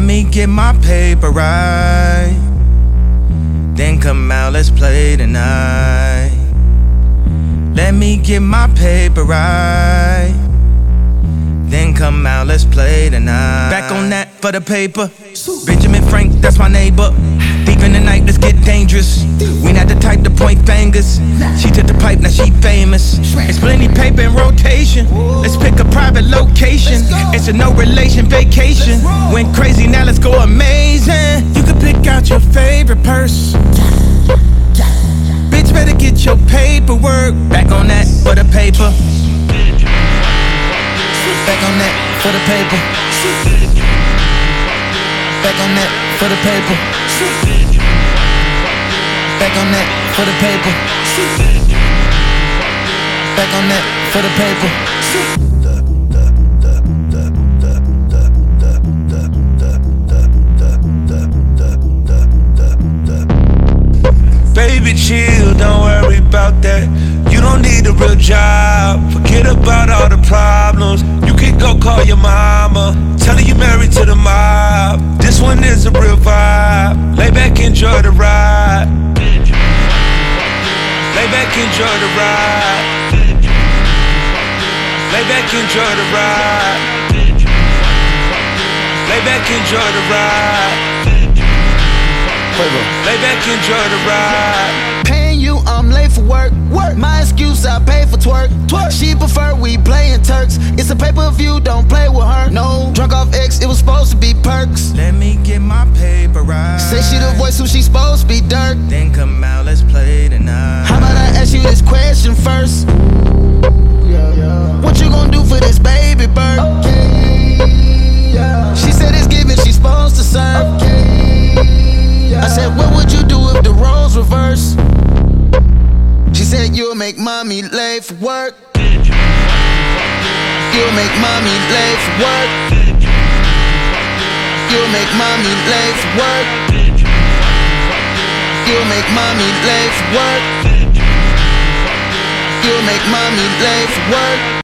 me get my paper right, then come out, let's play tonight. Let me get my paper right, then come out, let's play tonight. Back on that for the paper. Benjamin Frank, that's my neighbor. Deep in the night, let's get dangerous. We not the type to point fingers. She took the pipe, now she famous. It's plenty paper in rotation. Let's pick a private location. It's a no relation vacation. Went crazy, now let's go amazing. You can pick out your favorite purse. Bitch, better get your paperwork. Back on that for the paper. Back on that for the paper. Back on that for the paper. Back on that for the paper. Back on that for the paper. Baby, chill, don't worry about that. You don't need a real job. Forget about all the problems. You can go call your mama, tell her you married to the mob. This one is a real vibe. Lay back, enjoy the ride. Lay back, enjoy the ride. Lay back, enjoy the ride. Lay back, enjoy the ride. Lay back, enjoy the ride. Paying you, I'm late for work. My excuse, I pay for twerk. She prefer we playin' Turks. It's a pay-per-view, don't play with her. No, drunk off X, it was supposed to be perks. Let me get my paper right. Say she the voice who she supposed to be Dirk. Then come out, let's play tonight. How about I ask you this question first? What you gonna do for this baby bird? She said it's given, she's supposed to serve. I said, what would you do if the roles reverse? She said, you'll make mommy late for work. You'll make mommy late for work. You'll make mommy late for work. You'll make mommy late for work. You'll make mommy late for work.